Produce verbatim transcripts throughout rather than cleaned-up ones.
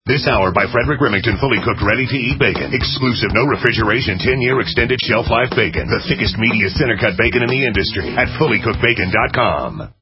This hour by Frederick Remington, fully cooked, ready-to-eat bacon. Exclusive, no refrigeration, ten-year extended shelf life bacon. The thickest, meatiest, center-cut bacon in the industry at fully cooked bacon dot com.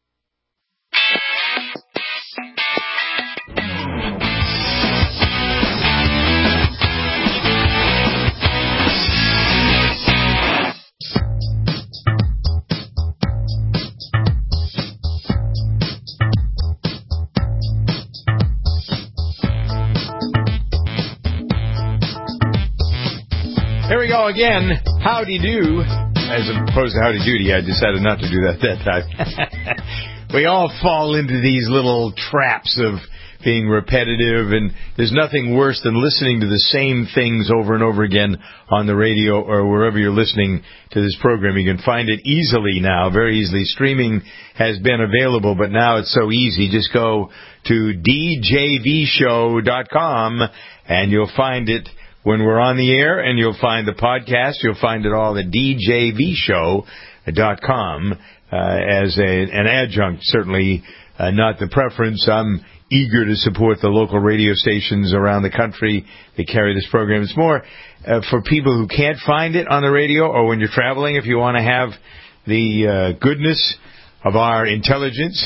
Here we go again. Howdy do. As opposed to howdy doody, I decided not to do that that time. We all fall into these little traps of being repetitive, and there's nothing worse than listening to the same things over and over again on the radio or wherever you're listening to this program. You can find it easily now, very easily. Streaming has been available, but now it's so easy. Just go to D J V show dot com, and you'll find it when we're on the air, and you'll find the podcast. You'll find it all at D J V show dot com uh, as a, an adjunct, certainly uh, not the preference. I'm eager to support the local radio stations around the country that carry this program. It's more uh, for people who can't find it on the radio, or when you're traveling, if you want to have the uh, goodness of our intelligence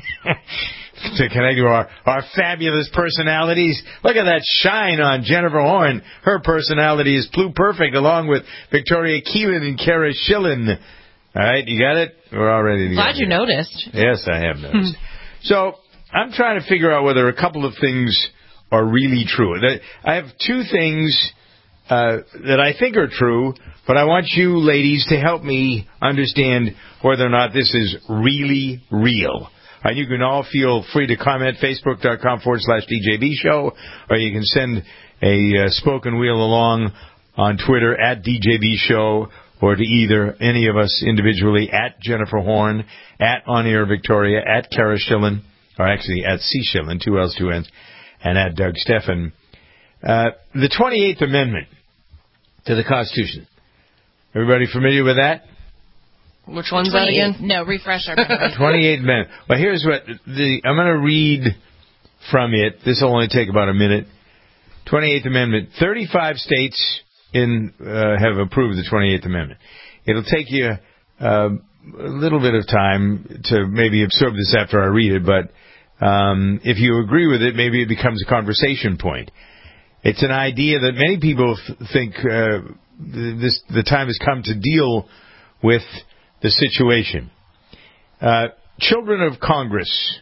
to connect with our, our fabulous personalities. Look at that shine on Jennifer Horn. Her personality is pluperfect, along with Victoria Keelan and Kara Schillen. All right, you got it? We're all ready to go. Glad you noticed. Yes, I have noticed. So I'm trying to figure out whether a couple of things are really true. I have two things uh, that I think are true, but I want you ladies to help me understand whether or not this is really real. And you can all feel free to comment, facebook.com forward slash DJB show, or you can send a uh, spoken wheel along on Twitter at D J B show, or to either any of us individually at Jennifer Horn, at On Air Victoria, at Kara Schillen, or actually at C. Schillen, two L's, two N's, and at Doug Steffen. Uh, the twenty-eighth Amendment to the Constitution. Everybody familiar with that? Which one's that again? No, refresh our memory. twenty-eight Amendment. Well, here's what the I'm going to read from it. This will only take about a minute. twenty-eighth Amendment. thirty-five states in uh, have approved the twenty-eighth Amendment. It'll take you uh, a little bit of time to maybe absorb this after I read it, but um, if you agree with it, maybe it becomes a conversation point. It's an idea that many people th- think uh, this the time has come to deal with the situation. Uh, children of Congress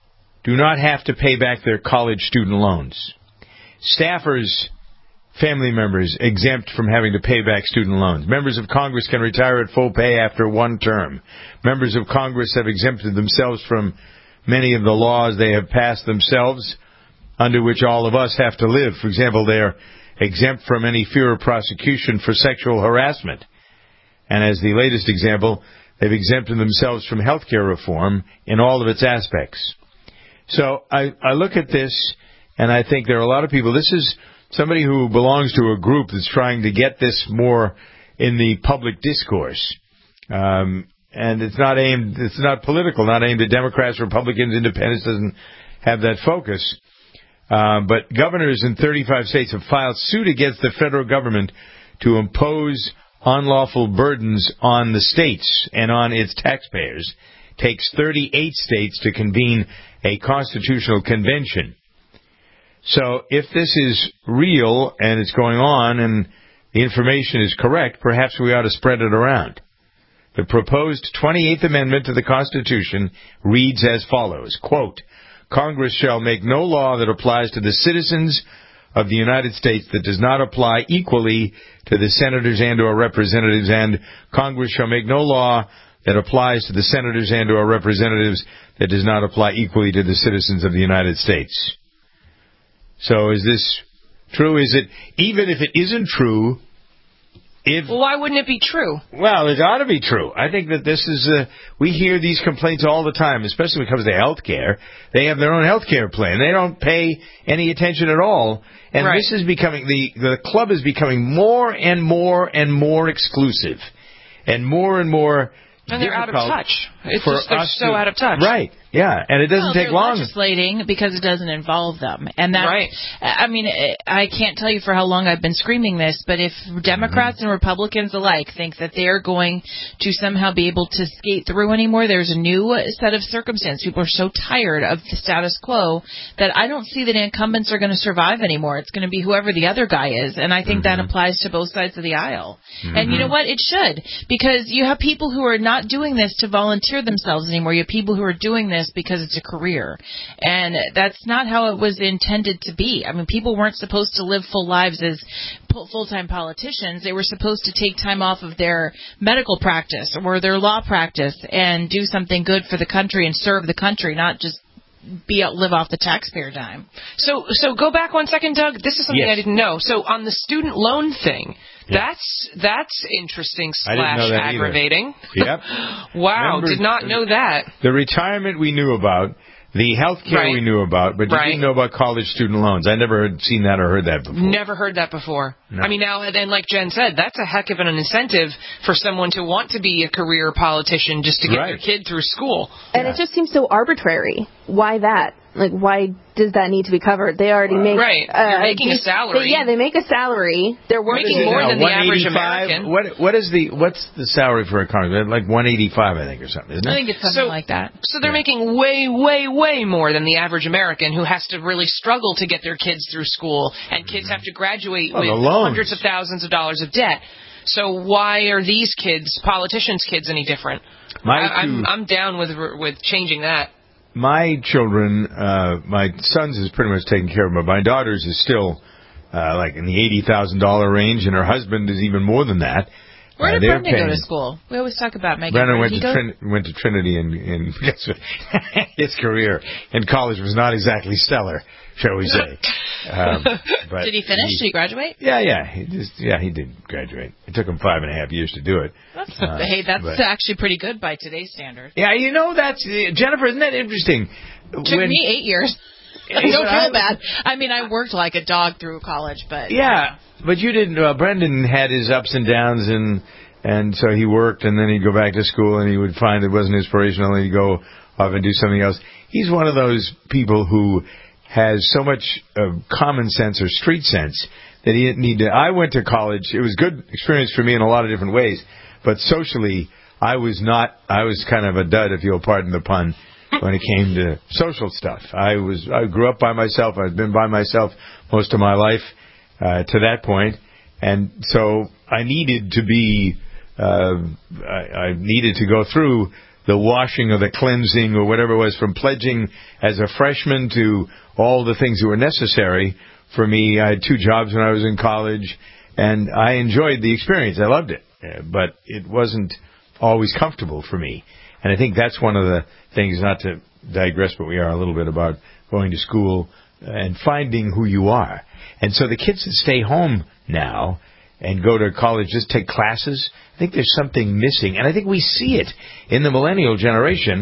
do not have to pay back their college student loans. Staffers, family members, exempt from having to pay back student loans. Members of Congress can retire at full pay after one term. Members of Congress have exempted themselves from many of the laws they have passed themselves, under which all of us have to live. For example, they are exempt from any fear of prosecution for sexual harassment. And as the latest example, they've exempted themselves from health care reform in all of its aspects. So I, I look at this, and I think there are a lot of people. This is somebody who belongs to a group that's trying to get this more in the public discourse. Um, and it's not aimed, it's not political, not aimed at Democrats, Republicans, Independents, doesn't have that focus. Uh, but governors in thirty-five states have filed suit against the federal government to impose unlawful burdens on the states and on its taxpayers. It takes thirty-eight states to convene a constitutional convention. So if this is real and it's going on and the information is correct, perhaps we ought to spread it around. The proposed twenty-eighth Amendment to the Constitution reads as follows, quote, Congress shall make no law that applies to the citizens of the United States that does not apply equally to the senators and or representatives, and Congress shall make no law that applies to the senators and or representatives that does not apply equally to the citizens of the United States. So is this true? Is it, even if it isn't true, if... Well, why wouldn't it be true? Well, it ought to be true. I think that this is, uh, we hear these complaints all the time, especially when it comes to health care. They have their own health care plan. They don't pay any attention at all. And right. This is becoming, the, the club is becoming more and more and more exclusive. And more and more And they're out of touch. It's for just, they're us so to, out of touch. Right. Yeah, and it doesn't well, take they're long. legislating because it doesn't involve them, and that. Right. I mean, I can't tell you for how long I've been screaming this, but if Democrats mm-hmm. and Republicans alike think that they're going to somehow be able to skate through anymore, there's a new set of circumstances. People are so tired of the status quo that I don't see that incumbents are going to survive anymore. It's going to be whoever the other guy is, and I think mm-hmm. that applies to both sides of the aisle. Mm-hmm. And you know what? It should, because you have people who are not doing this to volunteer themselves anymore. You have people who are doing this because it's a career, and that's not how it was intended to be. I mean, people weren't supposed to live full lives as full-time politicians. They were supposed to take time off of their medical practice or their law practice and do something good for the country and serve the country, not just be out, live off the taxpayer dime. So, so go back one second, Doug. This is something yes. I didn't know. So on the student loan thing, yeah. that's that's interesting I didn't know slash that aggravating. Yep. Wow, Remember, did not know that. The retirement we knew about, the health care right. we knew about, but you right. didn't know about college student loans. I never had seen that or heard that before. Never heard that before. No. I mean, now, and like Jen said, that's a heck of an incentive for someone to want to be a career politician just to get right. their kid through school. And yeah. it just seems so arbitrary. Why that? Like, why does that need to be covered? They already make... Right. Uh, You're making a these, salary. They, yeah, they make a salary. They're working making more now, than the average American. What What is the, what's the salary for a congressman? Like one eighty-five, I think, or something, isn't it? I think it's something so, like that. So they're yeah. making way, way, way more than the average American who has to really struggle to get their kids through school, and kids have to graduate well, with hundreds of thousands of dollars of debt. So why are these kids, politicians' kids, any different? My I, two, I'm, I'm down with with changing that. My children, uh, my son's is pretty much taken care of, but my daughter's is still uh, like in the eighty thousand dollars range, and her husband is even more than that. Where uh, did Brendan paying. go to school? We always talk about Megan. Brendan went to, Trin- went to Trinity, and, and guess what? His career in college was not exactly stellar, shall we say. Um, but did he finish? He, did he graduate? Yeah, yeah. He just yeah, he did graduate. It took him five and a half years to do it. That's, uh, hey, that's but, actually pretty good by today's standards. Yeah, you know, that's Jennifer. Isn't that interesting? It took when, me eight years. I don't feel bad. I mean, I worked like a dog through college, but yeah, but you didn't. Uh, Brendan had his ups and downs, and and so he worked, and then he'd go back to school, and he would find it wasn't inspirational, and he'd go off and do something else. He's one of those people who has so much uh, common sense or street sense that he didn't need to. I went to college. It was a good experience for me in a lot of different ways, but socially, I was not. I was kind of a dud, if you'll pardon the pun, when it came to social stuff. I was. I grew up by myself. I've been by myself most of my life uh, to that point, and so I needed to be. Uh, I, I needed to go through the washing or the cleansing or whatever it was, from pledging as a freshman to all the things that were necessary for me. I had two jobs when I was in college, and I enjoyed the experience. I loved it, but it wasn't always comfortable for me. And I think that's one of the things, not to digress, but we are a little bit about going to school and finding who you are. And so the kids that stay home now and go to college, just take classes, I think there's something missing. And I think we see it in the millennial generation.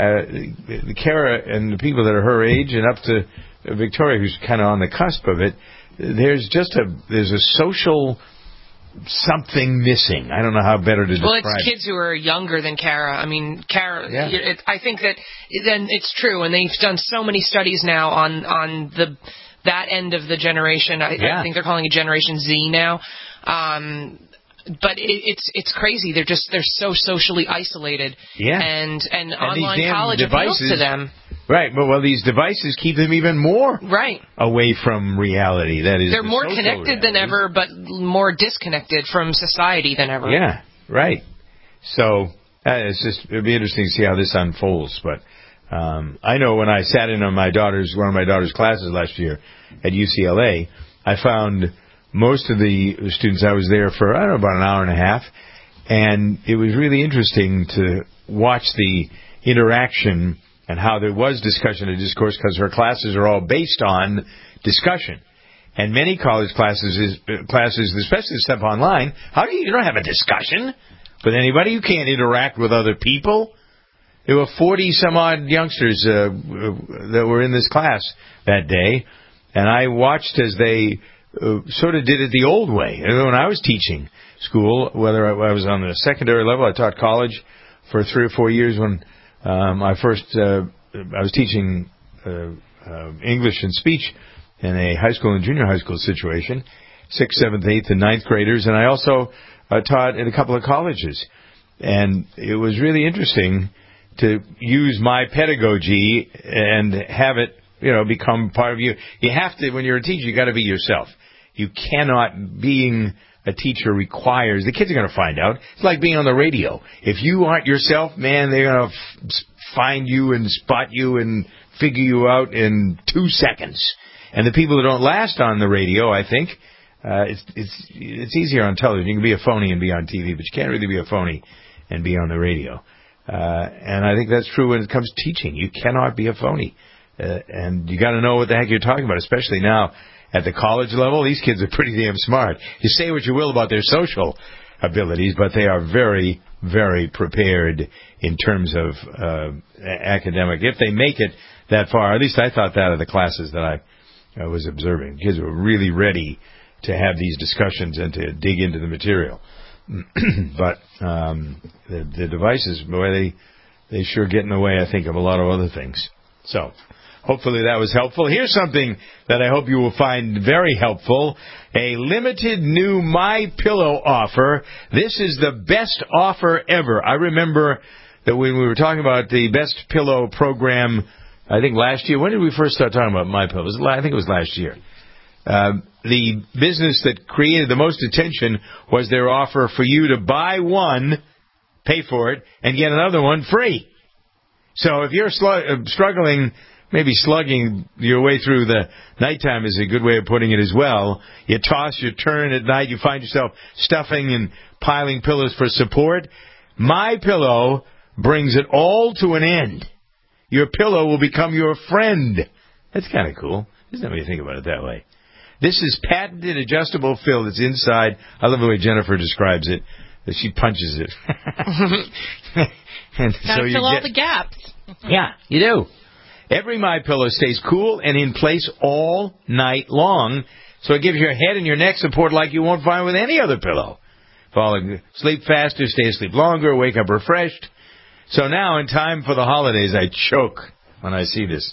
Uh, Kara and the people that are her age and up to Victoria, who's kind of on the cusp of it, there's just a, there's a social something missing. I don't know how better to describe it. Well, it's kids who are younger than Kara. I mean, Kara, yeah. it, I think that then it's true, and they've done so many studies now on, on the that end of the generation. I, yeah. I think they're calling it Generation Z now. Um, but it, it's it's crazy. They're just they're so socially isolated. Yeah. And and, and online college devices, appeals to them. Right. But well, these devices keep them even more right away from reality. That is, they're the more social connected reality. than ever, but more disconnected from society than ever. Yeah. Right. So uh, it's just it'd be interesting to see how this unfolds. But um, I know when I sat in on my daughter's one of my daughter's classes last year at U C L A, I found most of the students, I was there for, I don't know, about an hour and a half, and it was really interesting to watch the interaction and how there was discussion and discourse, because her classes are all based on discussion. And many college classes, is, classes, especially the stuff online, how do you, you don't have a discussion with anybody? You can't interact with other people. There were forty-some-odd youngsters uh, that were in this class that day, and I watched as they Uh, sort of did it the old way. When I was teaching school, whether I was on the secondary level, I taught college for three or four years when um, I first uh, I was teaching uh, uh, English and speech in a high school and junior high school situation, sixth, seventh, eighth, and ninth graders, and I also uh, taught at a couple of colleges. And it was really interesting to use my pedagogy and have it, you know, become part of you. You have to, when you're a teacher, you got to be yourself. You cannot, being a teacher requires, the kids are going to find out. It's like being on the radio. If you aren't yourself, man, they're going to f- find you and spot you and figure you out in two seconds. And the people that don't last on the radio, I think, uh, it's, it's, it's easier on television. You can be a phony and be on T V, but you can't really be a phony and be on the radio. Uh, and I think that's true when it comes to teaching. You cannot be a phony. Uh, and you got to know what the heck you're talking about, especially now at the college level. These kids are pretty damn smart. You say what you will about their social abilities, but they are very, very prepared in terms of uh, academic. If they make it that far, at least I thought that of the classes that I, I was observing. Kids were really ready to have these discussions and to dig into the material. But um, the, the devices, boy, they they sure get in the way, I think, of a lot of other things. So hopefully that was helpful. Here's something that I hope you will find very helpful. A limited new MyPillow offer. This is the best offer ever. I remember that when we were talking about the Best Pillow program, I think last year. When did we first start talking about MyPillow? Was it, I think it was last year. Uh, the business that created the most attention was their offer for you to buy one, pay for it, and get another one free. So if you're sl- struggling, maybe slugging your way through the nighttime is a good way of putting it as well. You toss, you turn at night, you find yourself stuffing and piling pillows for support. MyPillow brings it all to an end. Your pillow will become your friend. That's kind of cool. Isn't that when you think about it that way? This is patented adjustable fill that's inside. I love the way Jennifer describes it. That she punches it. and Gotta so you fill all get, the gaps. Yeah, you do. Every MyPillow stays cool and in place all night long, so it gives your head and your neck support like you won't find with any other pillow. Fall sleep faster, stay asleep longer, wake up refreshed. So now, in time for the holidays, I choke when I see this.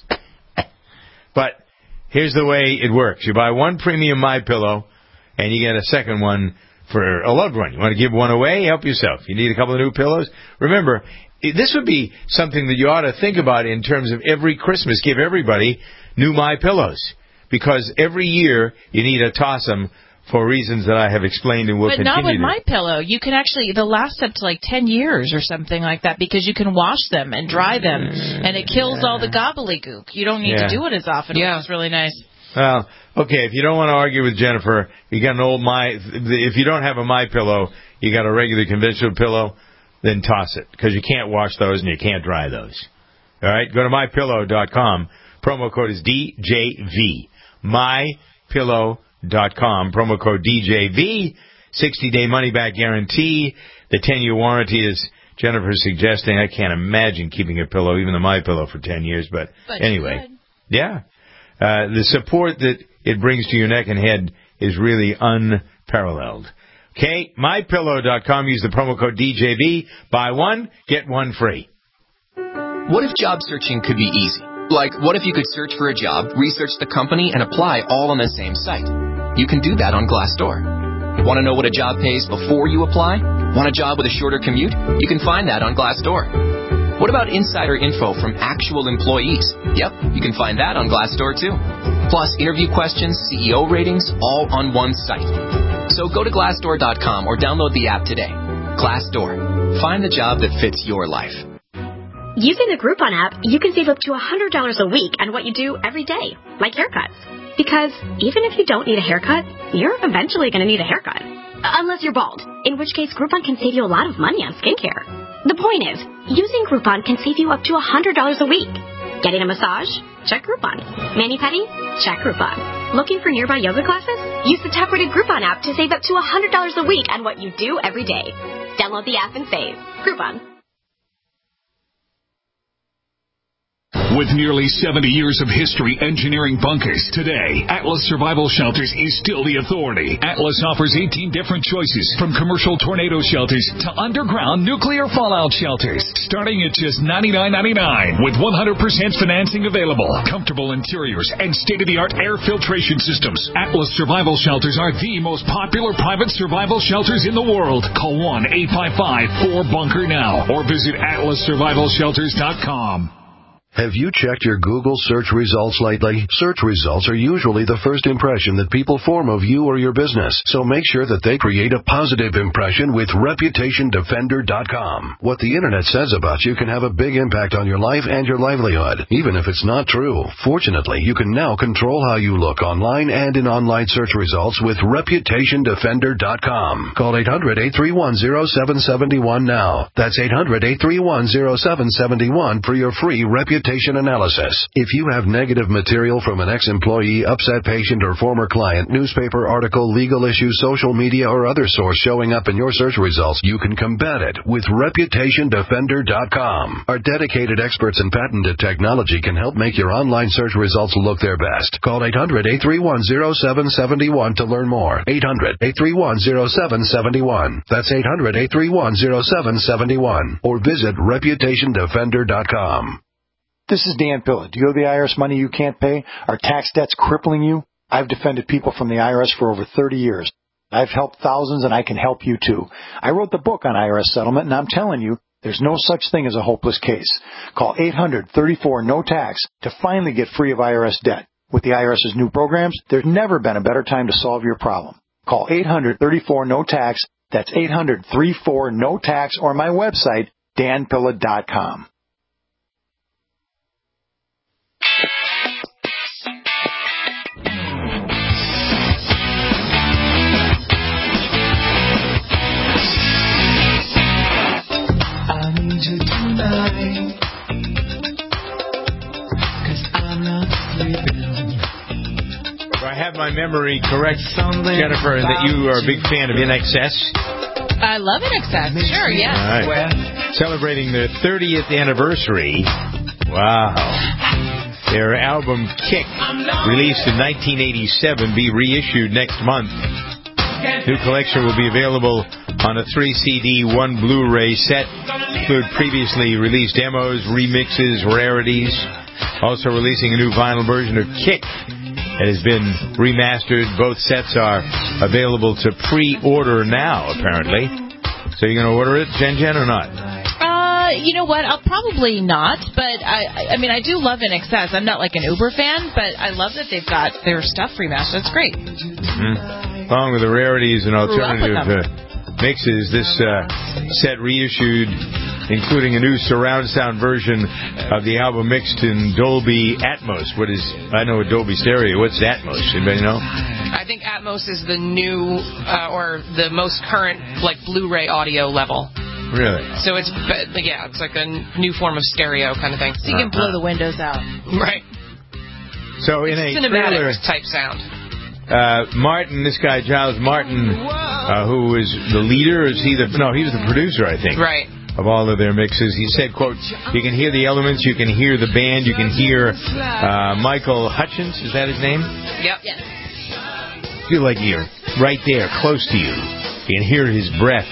But here's the way it works. You buy one premium MyPillow, and you get a second one for a loved one. You want to give one away? Help yourself. You need a couple of new pillows? Remember, this would be something that you ought to think about in terms of every Christmas. Give everybody new MyPillows. Because every year you need to toss them for reasons that I have explained and will but continue to. But not with MyPillow. You can actually, they'll last up to like ten years or something like that because you can wash them and dry them, and it kills yeah. all the gobbledygook. You don't need yeah. to do it as often, yeah. which is really nice. Well, okay, if you don't want to argue with Jennifer, you got an old My, if you don't have a MyPillow, you got a regular conventional pillow, then toss it, because you can't wash those and you can't dry those. All right, go to my pillow dot com. Promo code is D J V. my pillow dot com. Promo code D J V. sixty-day money-back guarantee. The ten-year warranty is Jennifer's suggesting. I can't imagine keeping a pillow, even the MyPillow, for ten years. But, but anyway, yeah. Uh, the support that it brings to your neck and head is really unparalleled. Okay, my pillow dot com. Use the promo code D J V. Buy one, get one free. What if job searching could be easy? Like, what if you could search for a job, research the company, and apply all on the same site? You can do that on Glassdoor. Want to know what a job pays before you apply? Want a job with a shorter commute? You can find that on Glassdoor. What about insider info from actual employees? Yep, you can find that on Glassdoor too. Plus, interview questions, C E O ratings, all on one site. So go to Glassdoor dot com or download the app today. Glassdoor. Find the job that fits your life. Using the Groupon app, you can save up to one hundred dollars a week on what you do every day, like haircuts. Because even if you don't need a haircut, you're eventually going to need a haircut. Unless you're bald, in which case Groupon can save you a lot of money on skincare. The point is, using Groupon can save you up to one hundred dollars a week. Getting a massage? Check Groupon. Mani-pedi? Check Groupon. Looking for nearby yoga classes? Use the top-rated Groupon app to save up to one hundred dollars a week on what you do every day. Download the app and save. Groupon. With nearly seventy years of history engineering bunkers, today, Atlas Survival Shelters is still the authority. Atlas offers eighteen different choices, from commercial tornado shelters to underground nuclear fallout shelters, starting at just ninety-nine ninety-nine with one hundred percent financing available, comfortable interiors, and state-of-the-art air filtration systems. Atlas Survival Shelters are the most popular private survival shelters in the world. Call one eight five five four bunker now or visit atlas survival shelters dot com. Have you checked your Google search results lately? Search results are usually the first impression that people form of you or your business, so make sure that they create a positive impression with reputation defender dot com. What the Internet says about you can have a big impact on your life and your livelihood, even if it's not true. Fortunately, you can now control how you look online and in online search results with reputation defender dot com. Call eight hundred, eight three one, zero seven seven one now. That's eight hundred, eight three one, zero seven seven one for your free reputation analysis. If you have negative material from an ex-employee, upset patient, or former client, newspaper article, legal issue, social media, or other source showing up in your search results, you can combat it with reputation defender dot com. Our dedicated experts in patented technology can help make your online search results look their best. Call eight hundred, eight three one, zero seven seven one to learn more. eight hundred, eight three one, zero seven seven one. That's eight hundred, eight three one, zero seven seven one. Or visit reputation defender dot com. This is Dan Pilla. Do you owe the I R S money you can't pay? Are tax debts crippling you? I've defended people from the I R S for over thirty years. I've helped thousands, and I can help you too. I wrote the book on I R S settlement, and I'm telling you, there's no such thing as a hopeless case. Call eight hundred, thirty-four, no tax to finally get free of I R S debt. With the I R S's new programs, there's never been a better time to solve your problem. Call eight hundred, thirty-four, no tax. That's eight hundred, thirty-four, no tax, or my website, dan pilla dot com. Do I have my memory correct, Jennifer, that you are a big fan of I N X S? I love I N X S. Sure, yes. All right. Celebrating their thirtieth anniversary. Wow. Their album Kick, released in nineteen eighty-seven, be reissued next month. New collection will be available on a three C D, one Blu-ray set. Include previously released demos, remixes, rarities. Also releasing a new vinyl version of Kick that has been remastered. Both sets are available to pre-order now, apparently. So you're going to order it, Jen Jen, or not? Uh, you know what? I'll probably not, but I I mean, I do love I N X S. I'm not like an Uber fan, but I love that they've got their stuff remastered. It's great. Mm-hmm. Along with the rarities and alternative uh, mixes, this uh, set reissued, including a new surround sound version of the album mixed in Dolby Atmos. What is, I know a Dolby Stereo. What's Atmos? Anybody know? I think Atmos is the new, uh, or the most current, like, Blu-ray audio level. Really? So it's, yeah, it's like a new form of stereo kind of thing. So you can blow the windows out. Right. So in it's a cinematic trailer type sound. Uh, Martin, this guy, Giles Martin, uh, who is the leader, is he the, no, he was the producer, I think. Right. Of all of their mixes. He said, quote, you can hear the elements, you can hear the band, you can hear uh, Michael Hutchence, is that his name? Yep. Yes. Feel like you're right there, close to you. You can hear his breath.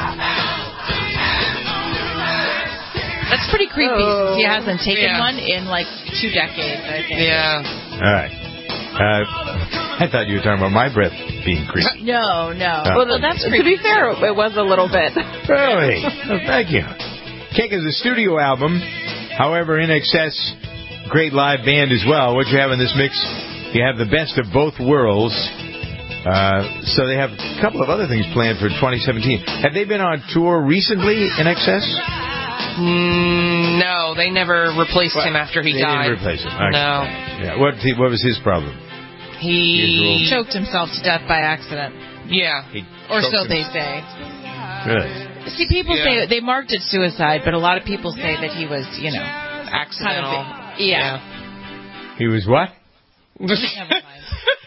That's pretty creepy. Oh, he hasn't taken yeah. one in like two decades, I think. Yeah. All right. Uh, I thought you were talking about my breath being creepy. No, no. Oh. Well, that's to be fair, it was a little bit. Really? Oh, thank you. Kick is a studio album. However, I N X S, great live band as well. What you have in this mix, you have the best of both worlds. Uh, so they have a couple of other things planned for twenty seventeen. Have they been on tour recently, I N X S? Mm, no, they never replaced what? him after he they died. They didn't replace him. Okay. No. Yeah. What, what was his problem? He Usual. choked himself to death by accident. Yeah. He or so himself. they say. Really? See, people yeah. say they marked it suicide, but a lot of people say that he was, you know, accidental. Kind of, yeah. yeah. He was what? Never mind.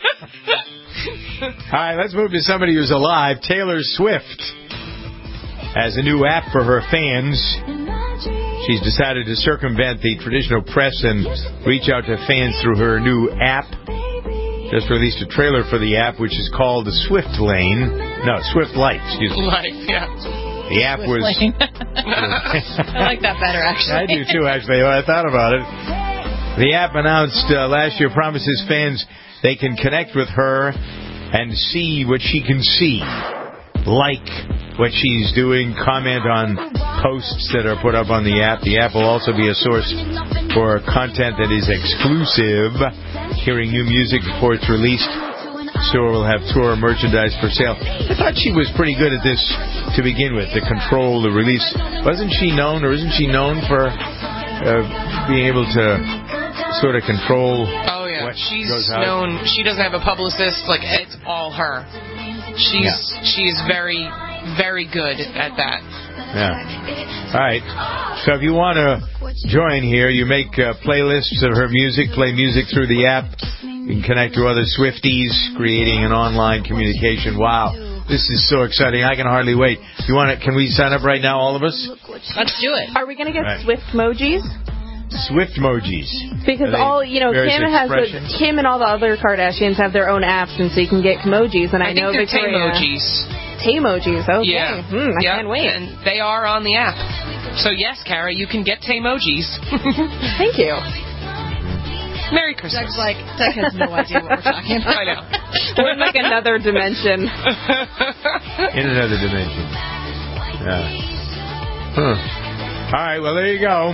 All right, let's move to somebody who's alive. Taylor Swift has a new app for her fans. she's decided to circumvent the traditional press and reach out to fans through her new app. Just released a trailer for the app, which is called the Swift Lane. No, Swift Light, excuse me. Light, yeah. The app Swift was... Lane. I like that better, actually. I do, too, actually, when I thought about it. The app announced uh, last year promises fans they can connect with her and see what she can see. Like what she's doing, comment on posts that are put up on the app. The app will also be a source for content that is exclusive. Hearing new music before it's released. Store will have tour merchandise for sale. I thought she was pretty good at this to begin with, to control the release. Wasn't she known, or isn't she known for uh, being able to sort of control oh, yeah. what She's goes out? known. She doesn't have a publicist. Like, it's all her. She's yeah. she's very, very good at that. Yeah. All right. So if you want to join here, you make uh, playlists of her music, play music through the app. You can connect to other Swifties, creating an online communication. Wow. This is so exciting. I can hardly wait. You want to, can we sign up right now, all of us? Let's do it. Are we going to get right. Swift emojis? Swift emojis. Because all, you know, Kim has a, Kim and all the other Kardashians have their own apps, and so you can get emojis. And I, I think know they're Victoria. Taemojis. Taemojis, okay. Yeah. Hmm, I yeah. can't wait. And they are on the app. So yes, Kara, you can get Taemojis. Thank you. Merry Christmas. Doug's like, Doug has no idea what we're talking about. I know. We're in like another dimension. In another dimension. Yeah. Huh. All right, well, there you go.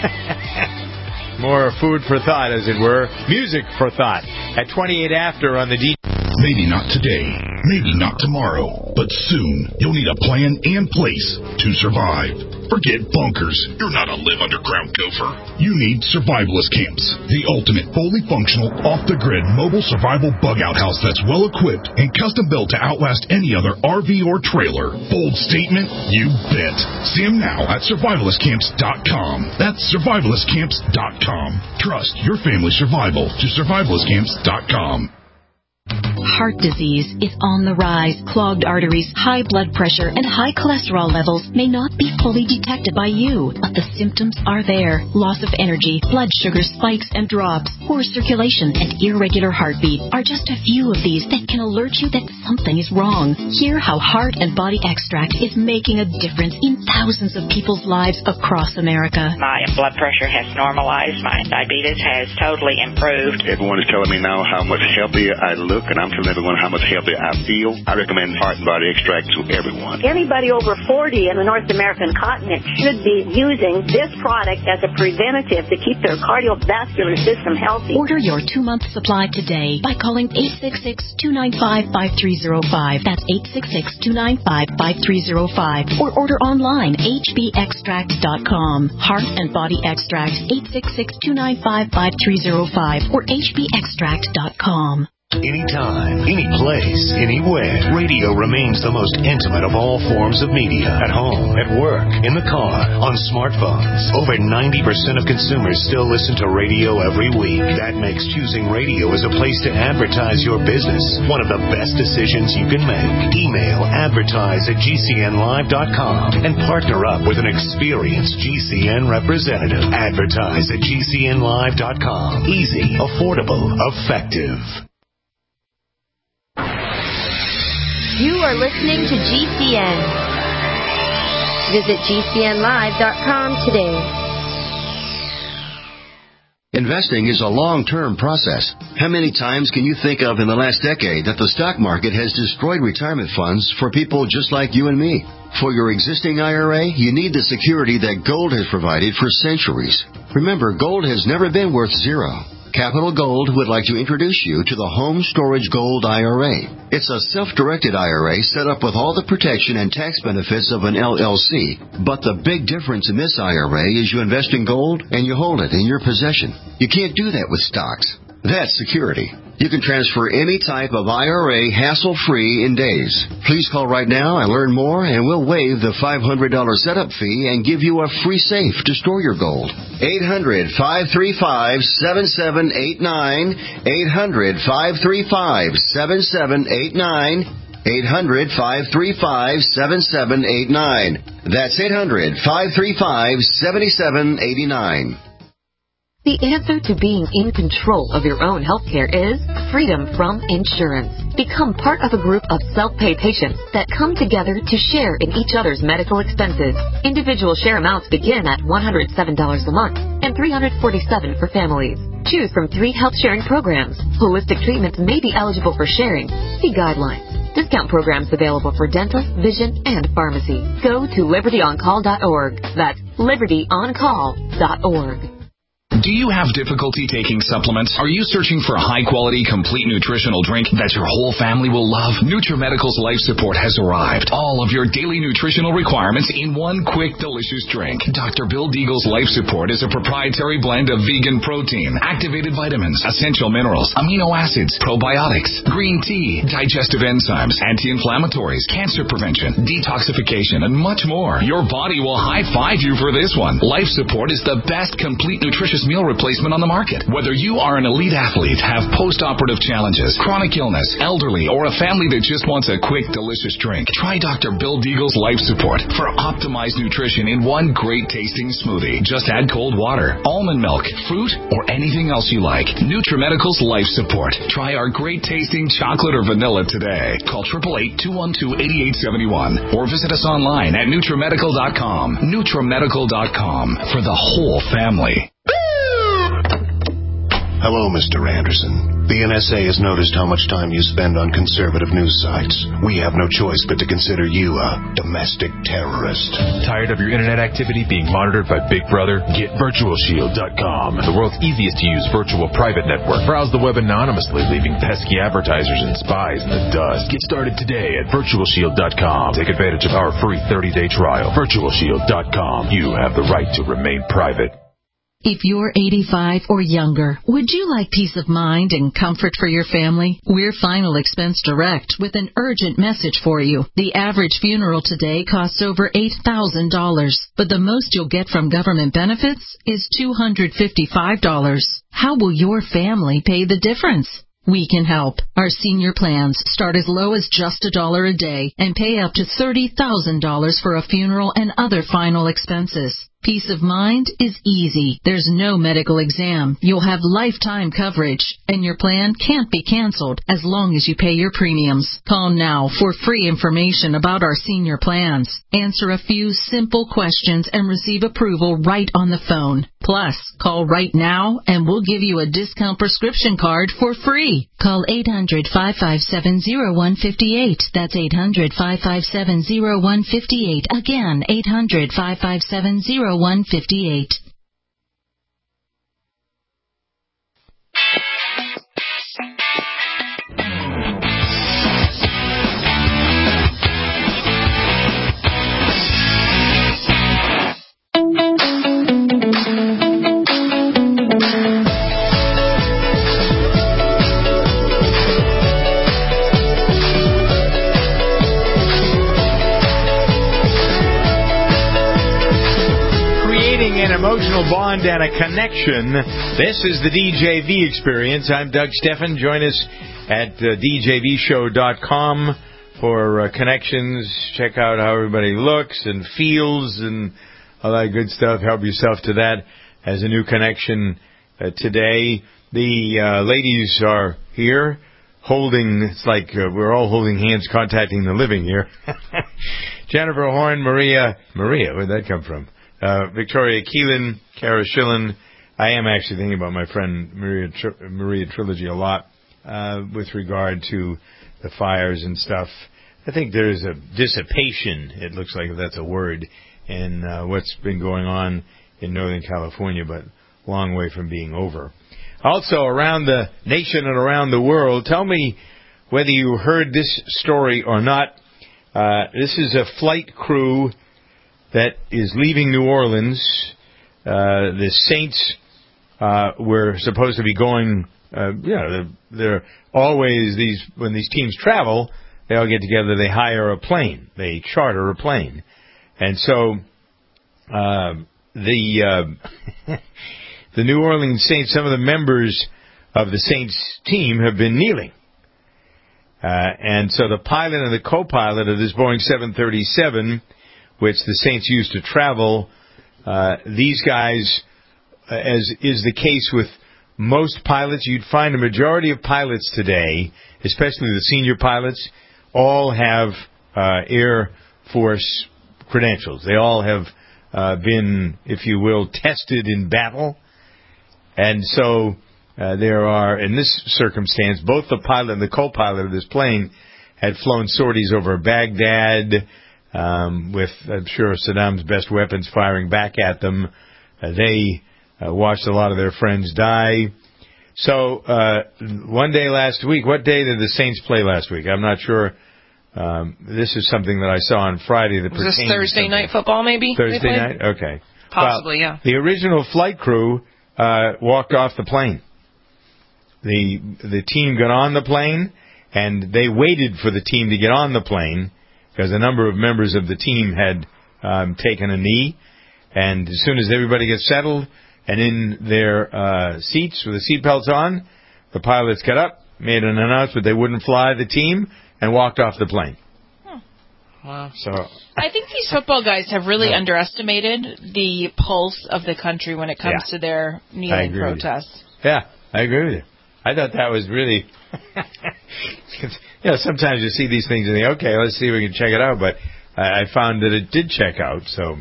More food for thought, as it were. Music for thought. At twenty-eight after on the D. Maybe not today, maybe not tomorrow, but soon you'll need a plan and place to survive. Forget bunkers. You're not a live underground gopher. You need Survivalist Camps, the ultimate fully functional, off-the-grid mobile survival bug-out house that's well-equipped and custom-built to outlast any other R V or trailer. Bold statement? You bet. See them now at survivalist camps dot com. That's survivalist camps dot com. Trust your family's survival to survivalist camps dot com. Heart disease is on the rise. Clogged arteries, high blood pressure, and high cholesterol levels may not be fully detected by you, but the symptoms are there. Loss of energy, blood sugar spikes and drops, poor circulation, and irregular heartbeat are just a few of these that can alert you that something is wrong. Hear how Heart and Body Extract is making a difference in thousands of people's lives across America. My blood pressure has normalized. My diabetes has totally improved. Everyone is telling me now how much healthier I look, and I'm telling everyone how much healthier I feel. I recommend Heart and Body Extract to everyone. Anybody over forty in the North American continent should be using this product as a preventative to keep their cardiovascular system healthy. Order your two-month supply today by calling eight six six, two nine five, five three zero five. That's eight six six, two nine five, five three zero five. Or order online, h b extract dot com. Heart and Body Extract, eight six six, two nine five, five three zero five or h b extract dot com. Anytime, any place, anywhere, radio remains the most intimate of all forms of media. At home, at work, in the car, on smartphones. Over ninety percent of consumers still listen to radio every week. That makes choosing radio as a place to advertise your business one of the best decisions you can make. Email advertise at g c n live dot com and partner up with an experienced G C N representative. Advertise at g c n live dot com. Easy, affordable, effective. You are listening to G C N. Visit g c n live dot com today. Investing is a long-term process. How many times can you think of in the last decade that the stock market has destroyed retirement funds for people just like you and me? For your existing I R A, you need the security that gold has provided for centuries. Remember, gold has never been worth zero. Capital Gold would like to introduce you to the Home Storage Gold I R A. It's a self-directed I R A set up with all the protection and tax benefits of an L L C. But the big difference in this I R A is you invest in gold and you hold it in your possession. You can't do that with stocks. That's security. You can transfer any type of I R A hassle-free in days. Please call right now and learn more, and we'll waive the five hundred dollars setup fee and give you a free safe to store your gold. eight hundred, five three five, seven seven eight nine. eight hundred, five three five, seven seven eight nine. eight hundred, five three five, seven seven eight nine. That's eight hundred, five three five, seven seven eight nine. The answer to being in control of your own healthcare is freedom from insurance. Become part of a group of self-pay patients that come together to share in each other's medical expenses. Individual share amounts begin at one hundred seven dollars a month and three hundred forty-seven dollars for families. Choose from three health sharing programs. Holistic treatments may be eligible for sharing. See guidelines. Discount programs available for dental, vision, and pharmacy. Go to liberty on call dot org. That's liberty on call dot org. Do you have difficulty taking supplements? Are you searching for a high-quality, complete nutritional drink that your whole family will love? NutriMedical's Life Support has arrived. All of your daily nutritional requirements in one quick, delicious drink. Doctor Bill Deagle's Life Support is a proprietary blend of vegan protein, activated vitamins, essential minerals, amino acids, probiotics, green tea, digestive enzymes, anti-inflammatories, cancer prevention, detoxification, and much more. Your body will high-five you for this one. Life Support is the best complete nutritious meal replacement on the market. Whether you are an elite athlete, have post-operative challenges, chronic illness, elderly, or a family that just wants a quick, delicious drink, try Doctor Bill Deagle's Life Support for optimized nutrition in one great-tasting smoothie. Just add cold water, almond milk, fruit, or anything else you like. NutriMedical's Life Support. Try our great-tasting chocolate or vanilla today. Call eight eight eight, two one two, eight eight seven one or visit us online at NutriMedical dot com. NutriMedical dot com for the whole family. Hello, Mister Anderson. The N S A has noticed how much time you spend on conservative news sites. We have no choice but to consider you a domestic terrorist. Tired of your internet activity being monitored by Big Brother? Get Virtual Shield dot com, the world's easiest to use virtual private network. Browse the web anonymously, leaving pesky advertisers and spies in the dust. Get started today at Virtual Shield dot com. Take advantage of our free thirty-day trial. Virtual Shield dot com. You have the right to remain private. If you're eighty-five or younger, would you like peace of mind and comfort for your family? We're Final Expense Direct with an urgent message for you. The average funeral today costs over eight thousand dollars, but the most you'll get from government benefits is two hundred fifty-five dollars. How will your family pay the difference? We can help. Our senior plans start as low as just a dollar a day and pay up to thirty thousand dollars for a funeral and other final expenses. Peace of mind is easy. There's no medical exam. You'll have lifetime coverage, and your plan can't be canceled as long as you pay your premiums. Call now for free information about our senior plans. Answer a few simple questions and receive approval right on the phone. Plus, call right now and we'll give you a discount prescription card for free. Call eight hundred, five five seven, zero one five eight. That's eight hundred, five five seven, zero one five eight. Again, eight hundred, five five seven, zero one five eight. Emotional bond and a connection. This is the D J V experience. I'm Doug Steffen. Join us at uh, D J V show dot com for uh, connections. Check out how everybody looks and feels and all that good stuff. Help yourself to that as a new connection uh, today. The uh, ladies are here holding, it's like uh, we're all holding hands, contacting the living here. Jennifer Horn, Maria, Maria, where'd that come from? Uh, Victoria Keelan, Kara Schillen. I am actually thinking about my friend Maria Tri- Maria Trilogy a lot uh, with regard to the fires and stuff. I think there's a dissipation, it looks like if that's a word, in uh, what's been going on in Northern California, but a long way from being over. Also, around the nation and around the world, tell me whether you heard this story or not. Uh, this is a flight crew that is leaving New Orleans. Uh, the Saints uh, were supposed to be going, uh, you know, they're, they're always, these when these teams travel, they all get together, they hire a plane, they charter a plane. And so uh, the uh, the New Orleans Saints, some of the members of the Saints team have been kneeling. Uh, and so the pilot and the co-pilot of this Boeing seven thirty-seven, which the Saints used to travel, uh, these guys, uh, as is the case with most pilots, you'd find a majority of pilots today, especially the senior pilots, all have uh, Air Force credentials. They all have uh, been, if you will, tested in battle. And so uh, there are, in this circumstance, both the pilot and the co-pilot of this plane had flown sorties over Baghdad um, with, I'm sure, Saddam's best weapons firing back at them. Uh, they uh, watched a lot of their friends die. So uh, one day last week, what day did the Saints play last week? I'm not sure. Um, this is something that I saw on Friday. That was this Thursday night football, maybe? Thursday night? Okay. Possibly, well, yeah. The original flight crew uh, walked off the plane. The the team got on the plane, and they waited for the team to get on the plane because a number of members of the team had um, taken a knee. And as soon as everybody gets settled and in their uh, seats with the seatbelts on, the pilots got up, made an announcement they wouldn't fly the team, and walked off the plane. Hmm. Wow. So I think these football guys have really yeah. underestimated the pulse of the country when it comes yeah. to their kneeling protests. Yeah, I agree with you. I thought that was really... you know, sometimes you see these things and you think, okay, let's see if we can check it out. But I found that it did check out. So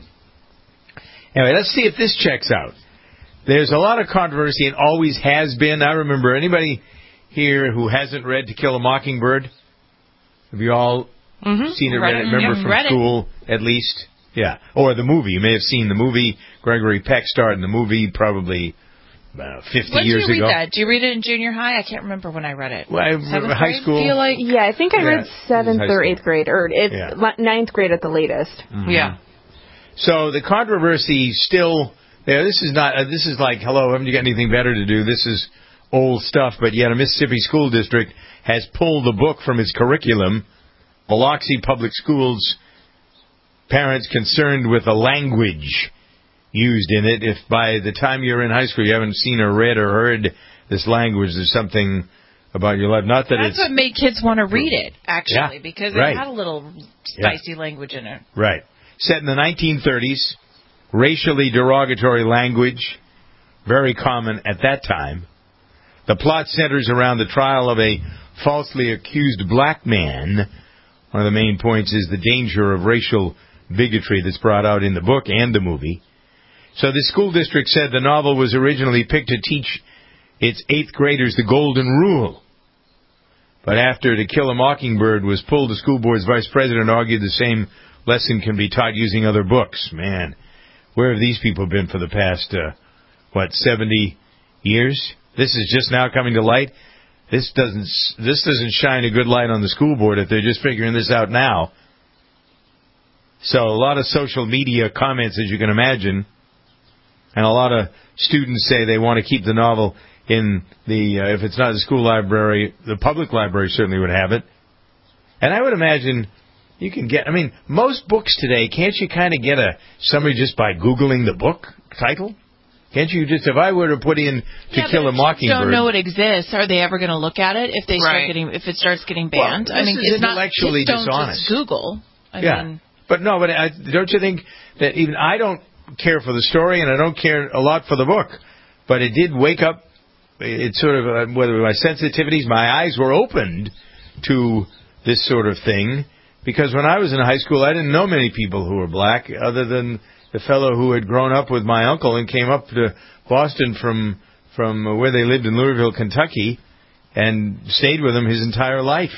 anyway, let's see if this checks out. There's a lot of controversy and always has been. I remember anybody here who hasn't read To Kill a Mockingbird? Have you all mm-hmm. seen it? Read read it? it? Remember yeah, from read school, it. At least? Yeah. Or the movie. You may have seen the movie. Gregory Peck starred in the movie probably uh, fifty when years ago. When did you read ago. that? Did you read it in junior high? I can't remember when I read it. Well, I Seventh high grade? school. Feel like? Yeah, I think I read yeah, seventh or eighth grade, or it's yeah. ninth grade at the latest. Mm-hmm. Yeah. So the controversy still there. This is not. Uh, this is like, hello, haven't you got anything better to do? This is old stuff. But yet a Mississippi school district has pulled the book from its curriculum. Biloxi Public Schools, parents concerned with the language used in it. If by the time you're in high school you haven't seen or read or heard this language, there's something about your life. Not that That's it's... what made kids want to read it, actually, yeah, because right. it had a little spicy yeah. language in it. Right. Set in the nineteen thirties, racially derogatory language, very common at that time. The plot centers around the trial of a falsely accused black man. One of the main points is the danger of racial bigotry that's brought out in the book and the movie. So the school district said the novel was originally picked to teach its eighth graders the golden rule. But after To Kill a Mockingbird was pulled, the school board's vice president argued the same lesson can be taught using other books. Man, where have these people been for the past, uh, what, seventy years? This is just now coming to light. This doesn't this doesn't shine a good light on the school board if they're just figuring this out now. So a lot of social media comments, as you can imagine, and a lot of students say they want to keep the novel in the, uh, if it's not the school library, the public library certainly would have it. And I would imagine you can get, I mean, most books today, can't you kind of get a summary just by Googling the book title? Can't you just, if I were to put in To yeah, Kill a Mockingbird... don't know it exists. Are they ever going to look at it if they start right. getting, if it starts getting banned? Well, I mean, is it's not, intellectually kids don't dishonest. just Google. I yeah. mean, but no, but I, don't you think that even I don't care for the story and I don't care a lot for the book, but it did wake up, it sort of, uh, whether my sensitivities, my eyes were opened to this sort of thing, because when I was in high school, I didn't know many people who were black other than the fellow who had grown up with my uncle and came up to Boston from from where they lived in Louisville, Kentucky, and stayed with him his entire life.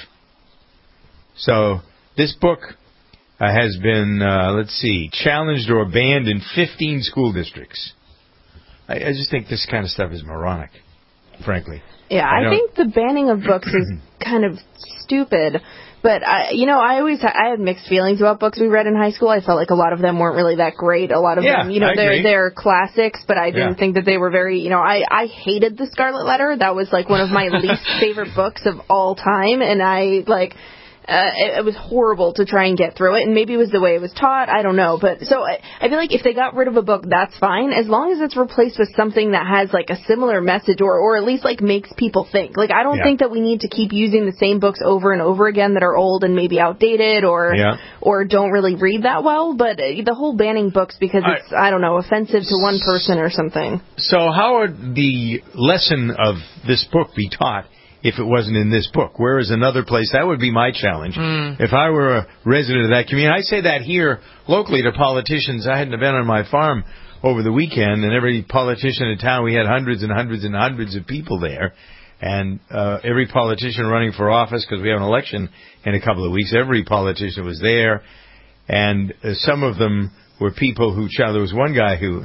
So this book uh, has been, uh, let's see, challenged or banned in fifteen school districts. I, I just think this kind of stuff is moronic, frankly. Yeah, I, I think the banning of books is kind of stupid. But, I, you know, I always ha- I had mixed feelings about books we read in high school. I felt like a lot of them weren't really that great. A lot of yeah, them, you know, I they're agree. they're classics, but I didn't yeah. think that they were very, you know, I, I hated The Scarlet Letter. That was, like, one of my least favorite books of all time. And I, like, Uh, it, it was horrible to try and get through it, and maybe it was the way it was taught. I don't know, but so I, I feel like if they got rid of a book, that's fine, as long as it's replaced with something that has like a similar message, or or at least like makes people think. Like I don't Yeah. think that we need to keep using the same books over and over again that are old and maybe outdated, or Yeah. or don't really read that well. But uh, the whole banning books because All it's I don't know offensive to one person or something. So how would the lesson of this book be taught if it wasn't in this book? Where is another place? That would be my challenge. Mm. If I were a resident of that community, I say that here locally to politicians. I had an event on my farm over the weekend, and every politician in town, we had hundreds and hundreds and hundreds of people there. And uh, every politician running for office, because we have an election in a couple of weeks, every politician was there. And uh, some of them were people who, there was one guy who,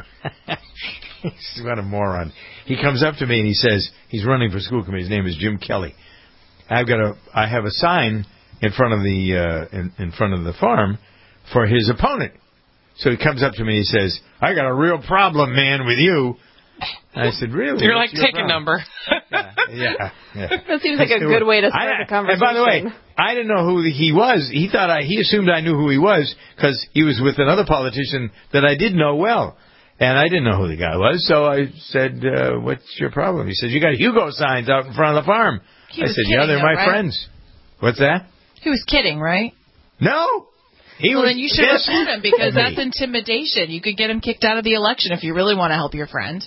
what a moron. He comes up to me and he says, he's running for school committee. His name is Jim Kelly. I've got a, I have a sign in front of the, uh, in, in front of the farm for his opponent. So he comes up to me and he says, I got a real problem, man, with you. And I said, really? You're What's like, your take a problem?" number. yeah, yeah, yeah. That seems like a good way to start I, a conversation. And by the way, I didn't know who he was. He thought I, he assumed I knew who he was because he was with another politician that I did know well. And I didn't know who the guy was, so I said, uh, what's your problem? He said, you got Hugo signs out in front of the farm. He I was said, kidding, yeah, they're though, my right? friends. What's that? He was kidding, right? No. He well, was then you should pissed report him because at that's me. intimidation. You could get him kicked out of the election if you really want to help your friend.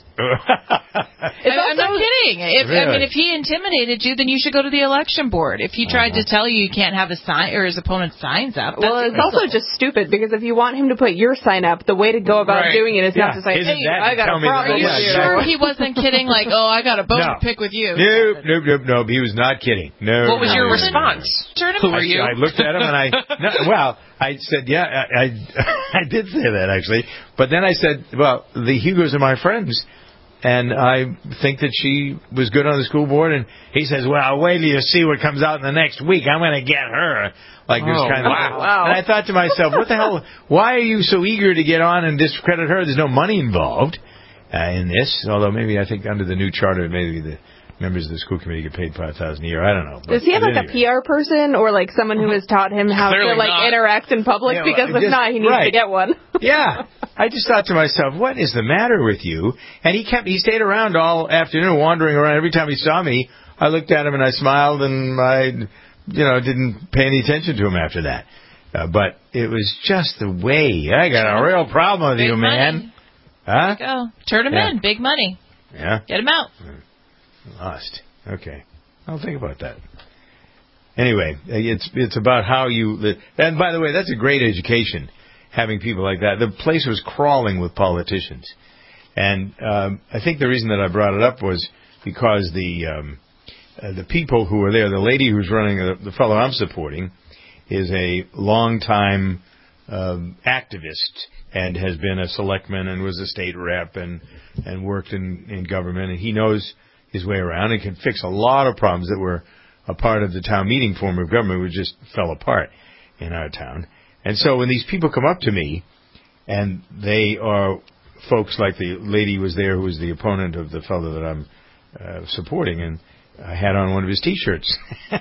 It's I, I'm not kidding. If, I Really? mean, if he intimidated you, then you should go to the election board. If he tried to tell you you can't have a sign or his opponent's signs up, that's Well, it's illegal. also just stupid because if you want him to put your sign up, the way to go about Right. doing it is Yeah. not to say, Isn't "Hey, that I got tell a me that- problem yeah, with you." Sure, he wasn't kidding. Like, oh, I got a bone No. to pick with you. Nope, nope, nope, nope. He was not kidding. No. What was no, your no, no, response? Turn him Who in. are you? I looked at him and I, no, well, I said, yeah, I, I, I did say that actually. But then I said, well, the Hugos are my friends. And I think that she was good on the school board. And he says, well, wait till you see what comes out in the next week. I'm going to get her. Like this Oh, kind of wow. Wow. And I thought to myself, what the hell? Why are you so eager to get on and discredit her? There's no money involved uh, in this. Although maybe I think under the new charter, maybe the members of the school committee get paid five thousand a year. I don't know. But Does he have at like any a P R person or like someone who has taught him how Clearly to like not. interact in public? Yeah, well, because if just- not, he needs right. to get one. Yeah. I just thought to myself, what is the matter with you? And he kept, he stayed around all afternoon, wandering around. Every time he saw me, I looked at him and I smiled and I, you know, didn't pay any attention to him after that. Uh, but it was just the way. I got a real problem with Big you, man. money. Huh? Go. Turn him Yeah. in. Big money. Yeah. Get him out. Lost. Okay. I'll think about that. Anyway, it's it's about how you live. And by the way, that's a great education, having people like that. The place was crawling with politicians. And um, I think the reason that I brought it up was because the um, uh, the people who were there, the lady who's running, uh, the fellow I'm supporting, is a longtime um, activist and has been a selectman and was a state rep and, and worked in, in government. And he knows his way around and can fix a lot of problems that were a part of the town meeting form of government, which just fell apart in our town. And so when these people come up to me, and they are folks like the lady who was there who was the opponent of the fellow that I'm uh, supporting, and I had on one of his T-shirts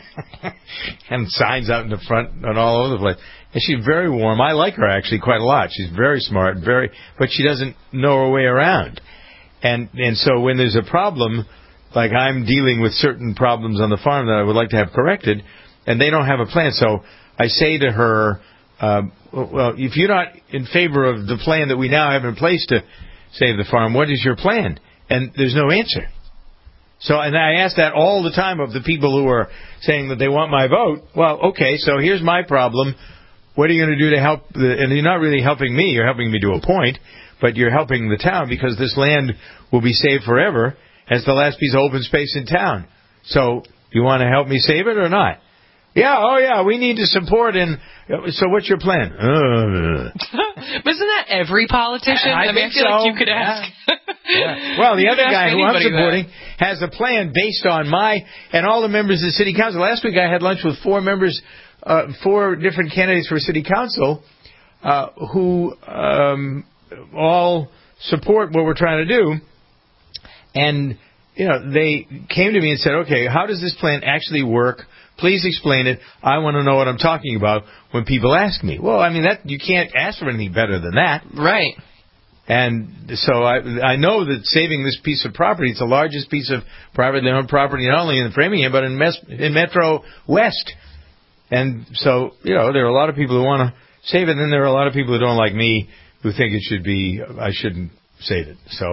and signs out in the front and all over the place. And she's very warm. I like her actually quite a lot. She's very smart, very, but she doesn't know her way around. And and so when there's a problem, like I'm dealing with certain problems on the farm that I would like to have corrected, and they don't have a plan. So I say to her, uh, well, if you're not in favor of the plan that we now have in place to save the farm, what is your plan? And there's no answer. So, and I ask that all the time of the people who are saying that they want my vote. Well, okay, so here's my problem. What are you going to do to help? The, and you're not really helping me. You're helping me to a point, but you're helping the town because this land will be saved forever as the last piece of open space in town. So, you want to help me save it or not? Yeah, oh yeah, we need to support and so what's your plan? Uh. Isn't that every politician? I, I, mean, think I feel so. like you could ask. Yeah. Yeah. Well, the You other could guy ask who I'm anybody supporting that. has a plan based on my and all the members of the city council. Last week I had lunch with four members, uh, four different candidates for city council uh, who um, all support what we're trying to do. And, you know, they came to me and said, okay, how does this plan actually work Please explain it. I want to know what I'm talking about when people ask me. Well, I mean, that you can't ask for anything better than that. Right. And so I I know that saving this piece of property, it's the largest piece of privately owned property not only in Framingham, but in, Mes- in Metro West. And so, you know, there are a lot of people who want to save it, and then there are a lot of people who don't like me who think it should be, I shouldn't save it. So,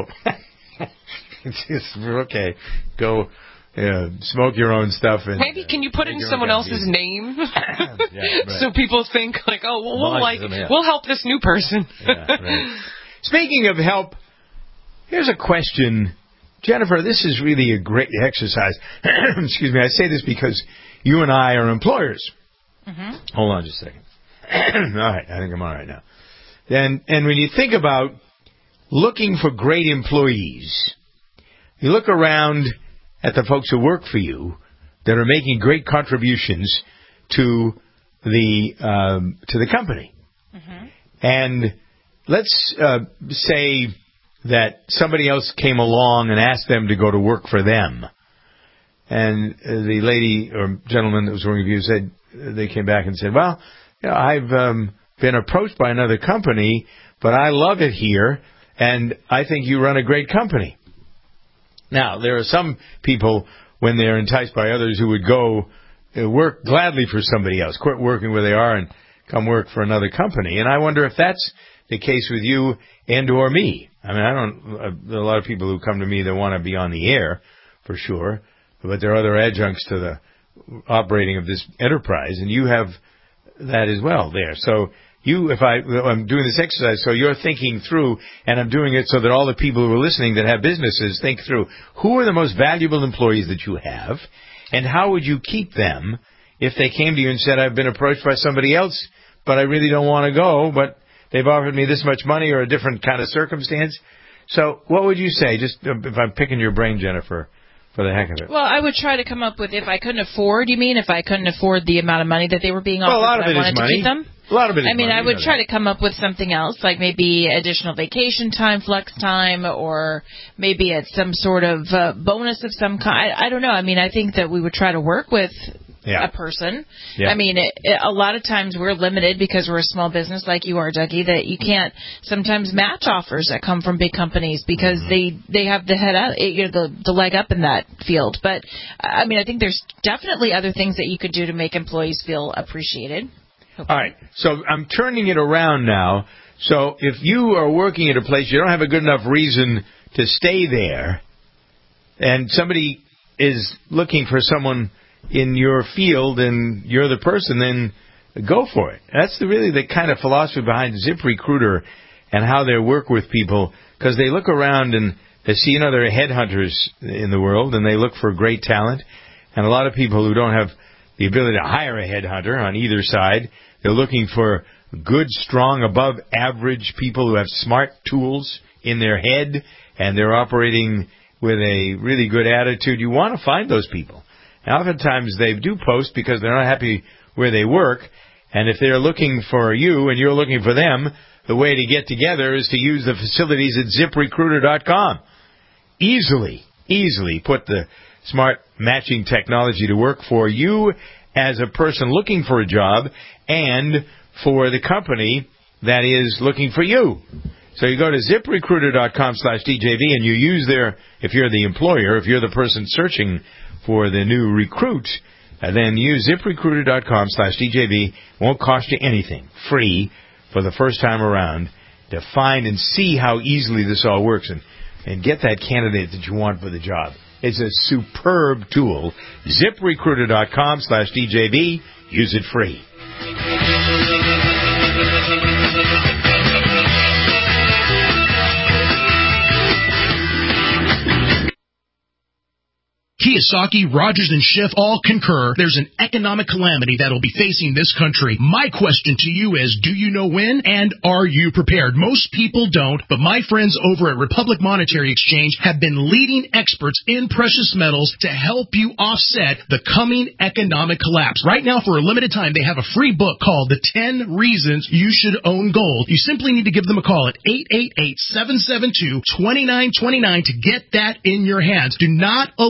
it's just, okay, go uh, smoke your own stuff. And maybe can you put it in someone else's name? yeah, right. So people think, like, oh, well, we'll, like, yeah. we'll help this new person. yeah, right. Speaking of help, here's a question. Jennifer, this is really a great exercise. Excuse me, I say this because you and I are employers. Mm-hmm. Hold on just a second. All right, I think I'm all right now. And, and when you think about looking for great employees, you look around at the folks who work for you that are making great contributions to the um, to the company. Mm-hmm. And let's uh, say that somebody else came along and asked them to go to work for them. And uh, the lady or gentleman that was working with you said, they came back and said, well, you know, I've um, been approached by another company, but I love it here, and I think you run a great company. Now, there are some people, when they're enticed by others, who would go uh, work gladly for somebody else, quit working where they are and come work for another company. And I wonder if that's the case with you and or me. I mean, I don't, uh, there are a lot of people who come to me that want to be on the air, for sure, but there are other adjuncts to the operating of this enterprise, and you have that as well there. So you, if I, I'm doing this exercise, so you're thinking through, and I'm doing it so that all the people who are listening that have businesses think through, who are the most valuable employees that you have, and how would you keep them if they came to you and said, I've been approached by somebody else, but I really don't want to go, but they've offered me this much money or a different kind of circumstance. So what would you say, just if I'm picking your brain, Jennifer, for the heck of it? Well, I would try to come up with, if I couldn't afford, you mean, if I couldn't afford the amount of money that they were being offered, well, a lot of but it I wanted is to money. keep them? A lot of it is I mean, money, I would you know try that. to come up with something else, like maybe additional vacation time, flex time, or maybe it's some sort of uh, bonus of some kind. I, I don't know. I mean, I think that we would try to work with yeah. a person. Yeah. I mean, it, it, a lot of times we're limited because we're a small business like you are, Dougie, that you can't sometimes match offers that come from big companies because mm-hmm. they, they have the head out, you know, the, the leg up in that field. But, I mean, I think there's definitely other things that you could do to make employees feel appreciated. Okay. All right, so I'm turning it around now. So if you are working at a place, you don't have a good enough reason to stay there, and somebody is looking for someone in your field and you're the person, then go for it. That's the, really the kind of philosophy behind ZipRecruiter and how they work with people, because they look around and they see, you know, there are headhunters in the world, and they look for great talent, and a lot of people who don't have the ability to hire a headhunter on either side. They're looking for good, strong, above average people who have smart tools in their head, and they're operating with a really good attitude. You want to find those people. And oftentimes they do post because they're not happy where they work, and if they're looking for you and you're looking for them, the way to get together is to use the facilities at zip recruiter dot com. Easily, easily put the smart matching technology to work for you as a person looking for a job and for the company that is looking for you. So you go to zip recruiter dot com slash D J V and you use their, if you're the employer, if you're the person searching for the new recruit, and then use zip recruiter dot com slash D J V. Won't cost you anything. Free for the first time around to find and see how easily this all works and, and get that candidate that you want for the job. It's a superb tool. zip recruiter dot com slash D J V. Use it free. Kiyosaki, Rogers, and Schiff all concur there's an economic calamity that will be facing this country. My question to you is, do you know when, and are you prepared? Most people don't, but my friends over at Republic Monetary Exchange have been leading experts in precious metals to help you offset the coming economic collapse. Right now, for a limited time, they have a free book called The ten Reasons You Should Own Gold. You simply need to give them a call at eight eight eight, seven seven two, two nine two nine to get that in your hands. Do not allow the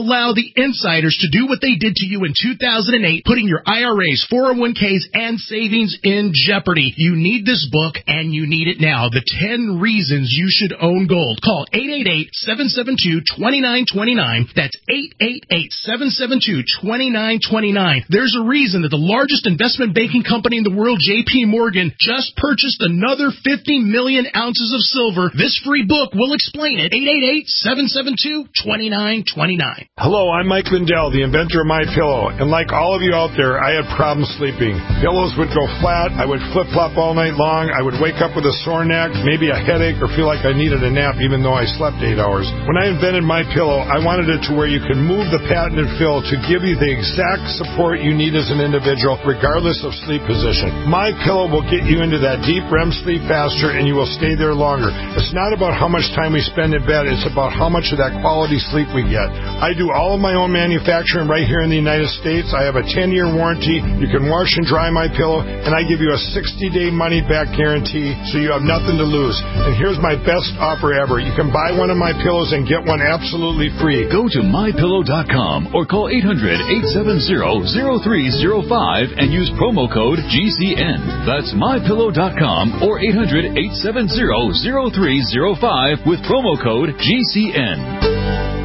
the insiders to do what they did to you in two thousand eight, putting your I R As, four oh one k's, and savings in jeopardy. You need this book, and you need it now. The ten Reasons You Should Own Gold. Call eight eight eight, seven seven two, two nine two nine. That's eight eight eight, seven seven two, two nine two nine. There's a reason that the largest investment banking company in the world, J P Morgan, just purchased another fifty million ounces of silver. This free book will explain it. eight eight eight, seven seven two, two nine two nine. Hello, I'm Mike Lindell, the inventor of MyPillow. And like all of you out there, I had problems sleeping. Pillows would go flat. I would flip-flop all night long. I would wake up with a sore neck, maybe a headache, or feel like I needed a nap even though I slept eight hours. When I invented MyPillow, I wanted it to where you could move the patented fill to give you the exact support you need as an individual, regardless of sleep position. MyPillow will get you into that deep R E M sleep faster, and you will stay there longer. It's not about how much time we spend in bed. It's about how much of that quality sleep we get. I do all of my own manufacturing right here in the United States. I have a ten-year warranty. You can wash and dry MyPillow, and I give you a sixty-day money-back guarantee, so you have nothing to lose. And here's my best offer ever. You can buy one of my pillows and get one absolutely free. Go to my pillow dot com or call eight hundred, eight seven zero, zero three zero five and use promo code G C N. That's my pillow dot com or eight hundred, eight seven zero, zero three zero five with promo code G C N.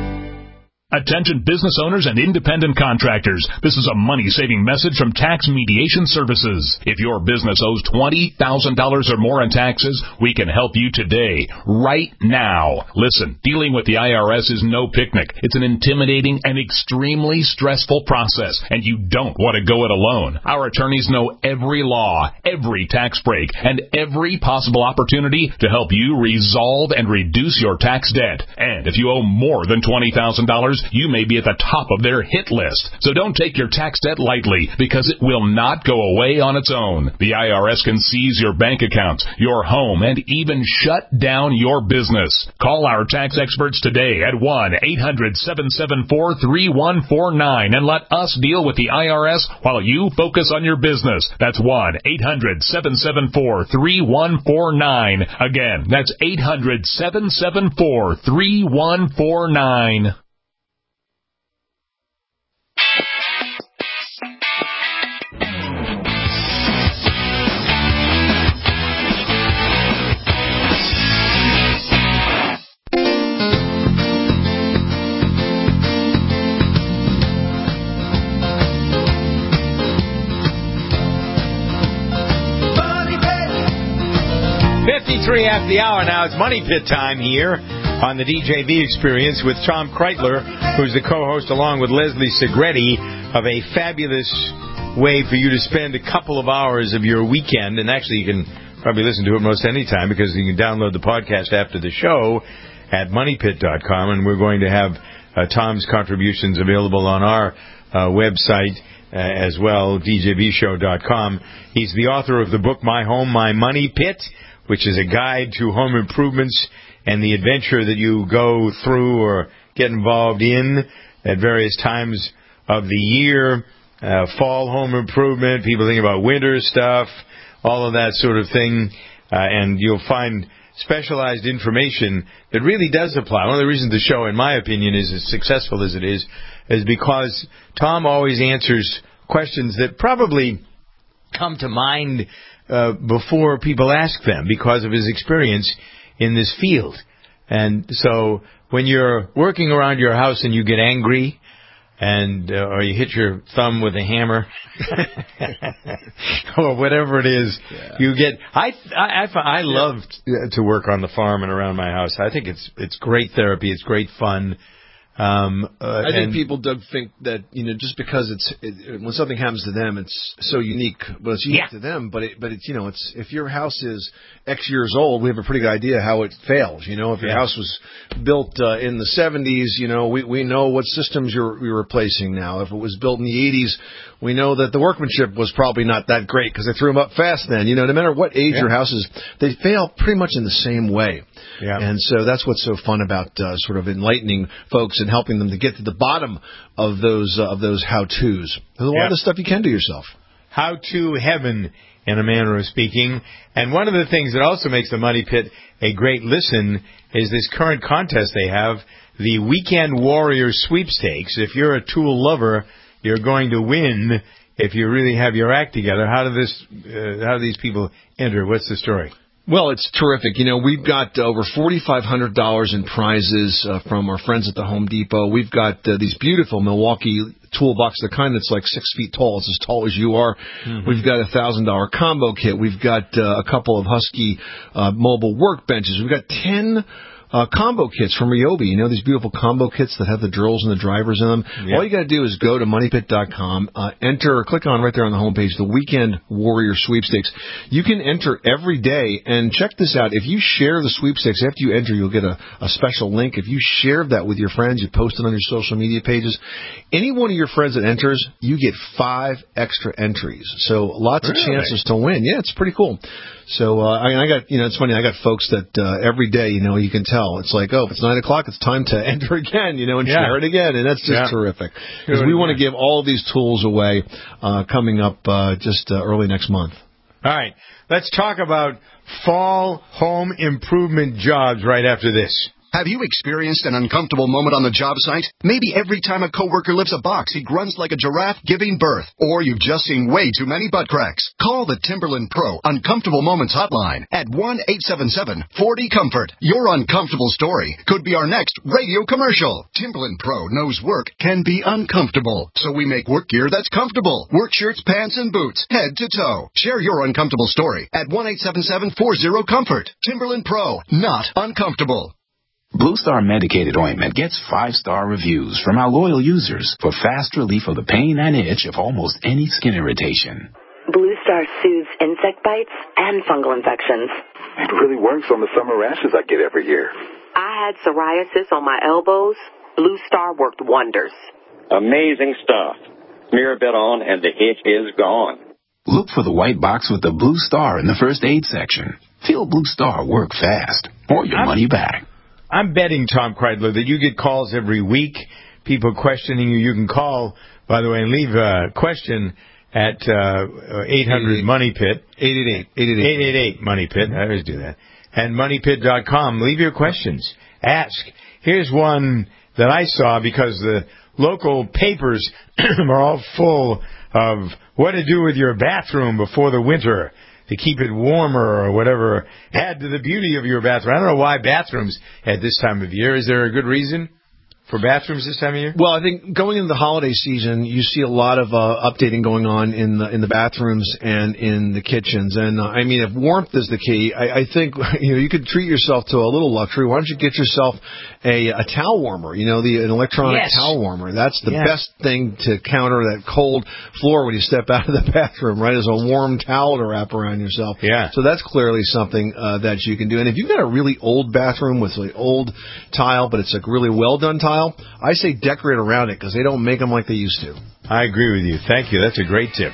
Attention business owners and independent contractors. This is a money-saving message from Tax Mediation Services. If your business owes twenty thousand dollars or more in taxes, we can help you today, right now. Listen, dealing with the I R S is no picnic. It's an intimidating and extremely stressful process, and you don't want to go it alone. Our attorneys know every law, every tax break, and every possible opportunity to help you resolve and reduce your tax debt. And if you owe more than twenty thousand dollars, you may be at the top of their hit list. So don't take your tax debt lightly, because it will not go away on its own. The I R S can seize your bank accounts, your home, and even shut down your business. Call our tax experts today at one eight hundred, seven seven four, three one four nine and let us deal with the I R S while you focus on your business. That's one eight hundred, seven seven four, three one four nine. Again, that's eight hundred, seven seven four, three one four nine. fifty-three after the hour now. It's Money Pit time here on the D J V Experience with Tom Kreitler, who's the co-host, along with Leslie Segretti, of a fabulous way for you to spend a couple of hours of your weekend. And actually, you can probably listen to it most any time, because you can download the podcast after the show at money pit dot com. And we're going to have uh, Tom's contributions available on our uh, website uh, as well, D J V show dot com. He's the author of the book My Home, My Money Pit, which is a guide to home improvements and the adventure that you go through or get involved in at various times of the year. Uh, fall home improvement, people think about winter stuff, all of that sort of thing. Uh, and you'll find specialized information that really does apply. One of the reasons the show, in my opinion, is as successful as it is, is because Tom always answers questions that probably come to mind Uh, before people ask them, because of his experience in this field. And so when you're working around your house and you get angry, and uh, or you hit your thumb with a hammer or whatever it is, yeah. you get I I, I, I love to work on the farm and around my house. I think it's it's great therapy. It's great fun. Um, uh, I think and, people, Doug, think that, you know, just because it's it, when something happens to them, it's so unique. Well, it's unique yeah. to them, but it, but it's you know, it's if your house is X years old, we have a pretty good idea how it fails. You know, if your yeah. house was built uh, in the seventies, you know, we we know what systems you're you're replacing now. If it was built in the eighties, we know that the workmanship was probably not that great because they threw them up fast then. You know, no matter what age yeah. your house is, they fail pretty much in the same way. Yeah. And so that's what's so fun about uh, sort of enlightening folks and helping them to get to the bottom of those uh, of those how-tos. There's a lot yeah. of stuff you can do yourself. How to Heaven, in a manner of speaking. And one of the things that also makes the Money Pit a great listen is this current contest they have, the Weekend Warrior Sweepstakes. If you're a Tool lover, you're going to win if you really have your act together. How do this? Uh, how do these people enter? What's the story? Well, it's terrific. You know, we've got uh, over forty-five hundred dollars in prizes uh, from our friends at the Home Depot. We've got uh, these beautiful Milwaukee toolbox, the kind that's like six feet tall. It's as tall as you are. Mm-hmm. We've got a one thousand dollars combo kit. We've got uh, a couple of Husky uh, mobile workbenches. We've got ten Uh, combo kits from Ryobi. You know, these beautiful combo kits that have the drills and the drivers in them. Yep. All you got to do is go to money pit dot com, uh, enter, click on right there on the homepage, the Weekend Warrior Sweepstakes. You can enter every day, and check this out. If you share the sweepstakes, after you enter, you'll get a, a special link. If you share that with your friends, you post it on your social media pages, any one of your friends that enters, you get five extra entries. So lots really? of chances to win. Yeah, it's pretty cool. So uh, I, I got, you know, it's funny. I got folks that uh, every day, you know, you can tell it's like, oh, if it's nine o'clock, it's time to enter again, you know, and yeah. share it again, and that's just yeah. terrific. Because we want to give all of these tools away uh, coming up uh, just uh, early next month. All right, let's talk about fall home improvement jobs right after this. Have you experienced an uncomfortable moment on the job site? Maybe every time a coworker lifts a box, he grunts like a giraffe giving birth. Or you've just seen way too many butt cracks. Call the Timberland Pro Uncomfortable Moments Hotline at one eight seven seven, four zero, COMFORT. Your uncomfortable story could be our next radio commercial. Timberland Pro knows work can be uncomfortable, so we make work gear that's comfortable. Work shirts, pants, and boots, head to toe. Share your uncomfortable story at one eight seven seven, four zero, COMFORT. Timberland Pro, not uncomfortable. Blue Star Medicated Ointment gets five-star reviews from our loyal users for fast relief of the pain and itch of almost any skin irritation. Blue Star soothes insect bites and fungal infections. It really works on the summer rashes I get every year. I had psoriasis on my elbows. Blue Star worked wonders. Amazing stuff. Smear a bit on and the itch is gone. Look for the white box with the Blue Star in the first aid section. Feel Blue Star work fast or your money back. I'm betting, Tom Kreidler, that you get calls every week, people questioning you. You can call, by the way, and leave a question at uh, eight hundred money pit. eight eight eight. eight eight eight money pit. I always do that. And money pit dot com. Leave your questions. Ask. Here's one that I saw because the local papers are all full of what to do with your bathroom before the winter to keep it warmer or whatever, add to the beauty of your bathroom. I don't know why bathrooms at this time of year. Is there a good reason for bathrooms this time of year? Well, I think going into the holiday season, you see a lot of uh, updating going on in the in the bathrooms and in the kitchens. And uh, I mean, if warmth is the key, I, I think you know you could treat yourself to a little luxury. Why don't you get yourself a, a towel warmer? You know, the an electronic yes. towel warmer. That's the yeah. best thing to counter that cold floor when you step out of the bathroom. Right, is a warm towel to wrap around yourself. Yeah. So that's clearly something uh, that you can do. And if you've got a really old bathroom with like old tile, but it's a really well done tile, I say decorate around it because they don't make them like they used to. I agree with you. Thank you. That's a great tip.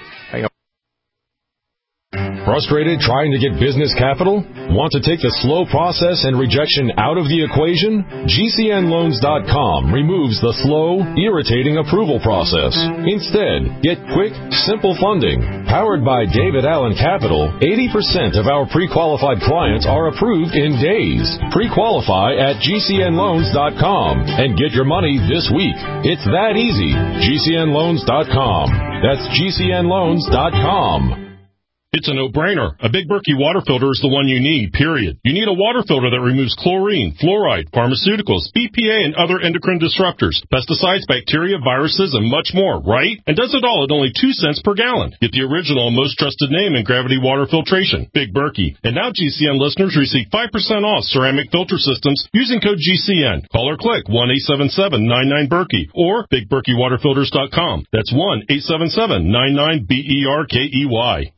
Frustrated trying to get business capital? Want to take the slow process and rejection out of the equation? G C N loans dot com removes the slow, irritating approval process. Instead, get quick, simple funding. Powered by David Allen Capital, eighty percent of our pre-qualified clients are approved in days. Pre-qualify at G C N loans dot com and get your money this week. It's that easy. G C N loans dot com. That's G C N loans dot com. It's a no-brainer. A Big Berkey water filter is the one you need, period. You need a water filter that removes chlorine, fluoride, pharmaceuticals, B P A, and other endocrine disruptors, pesticides, bacteria, viruses, and much more, right? And does it all at only two cents per gallon. Get the original and most trusted name in gravity water filtration, Big Berkey. And now G C N listeners receive five percent off ceramic filter systems using code G C N. Call or click one eight seven seven, nine nine, Berkey or big berkey water filters dot com. That's one eight seven seven, nine nine, B E R K E Y.